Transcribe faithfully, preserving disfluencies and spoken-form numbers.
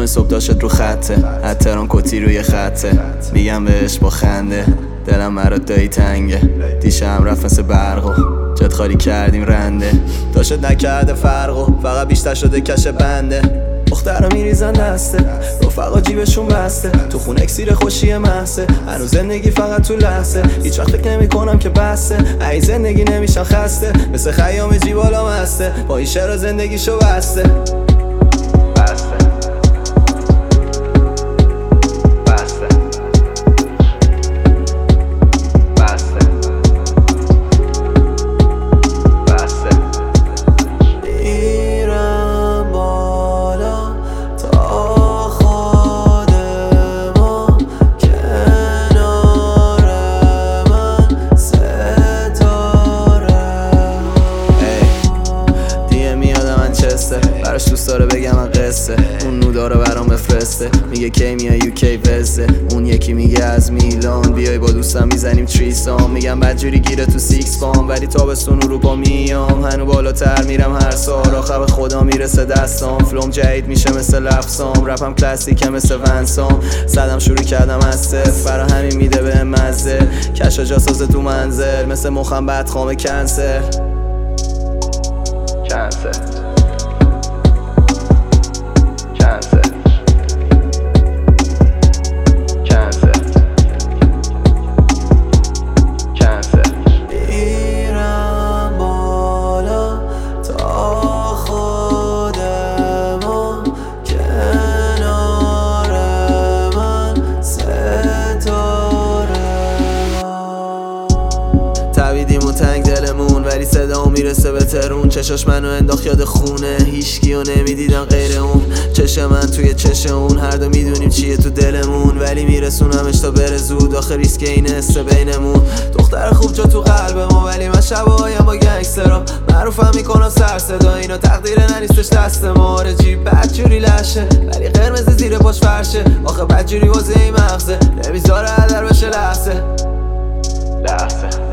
نهم صبح داشت رو خطه، حتران کتی روی خطه، میگم بهش با خنده دلم مرا دایی تنگه. دیشب رفت مثل برقو جت خالی کردیم رنده، داشت نکرده فرقو فقط بیشتر شده کش بنده. دخترها میریزن دسته، رفقا جیبشون بسته، تو خون اکسیر خوشی محسه، هنوز زندگی فقط تو لحظه، هیچ وقت فکر نمی کنم که بسته، ای زندگی نمیشن خسته، مثل خیام جیبالا مسته، با این شعر زندگیشو بسته بسته بسته بسته بسته. میرم بالا تا خودمو کنار من ستاره. ای دیگه میاد من چسته، براش دوست داره بگم من قصه، اون نو داره برام بفرسته، میگه کی میای یوکی وزه، اون یکی میگه از میلان بیای با دوستم میزنیم تریسام، میگم بدجوری گیره تو سیکس فام ولی تابستون اروپا میام، هنو بالاتر میرم هر سال، آخر به خدا میرسه دستام، فلوم جدید میشه مثل لفظام، رپم کلاسیکه مثل ونسام، زدم شروع کردم از صفر برا همین میده به مزه، کشا جا سازه تو منزل مثل مخم بدخوام کنسل کنسل کنسل کنسل کنسل. میرم بالا تا خودمو کنار من ستاره. تبیدیم و تنگ دلمون ولی صدا میرسه به ترون، چشاش منو انداخت یاد خونه، هیشگیو نمیدیدم غیر اون، چش من توی چش اون، هر دو میدونیم چیه تو دلمون ولی میرسونمش تا بره زود، آخه ریسک این حسه بینمون. دختر خوب جا تو قلب ما ولی من شباهایم با گنگسترا، معروفم میکنم سر صدا، اینا تقدیر ننیستش دست ما، آره جیب بدجوری لشه ولی قرمز زیر پاش فرشه، آخه بدجوری واسه این مغزه نمیذاره هدر بشه لحظه لحظه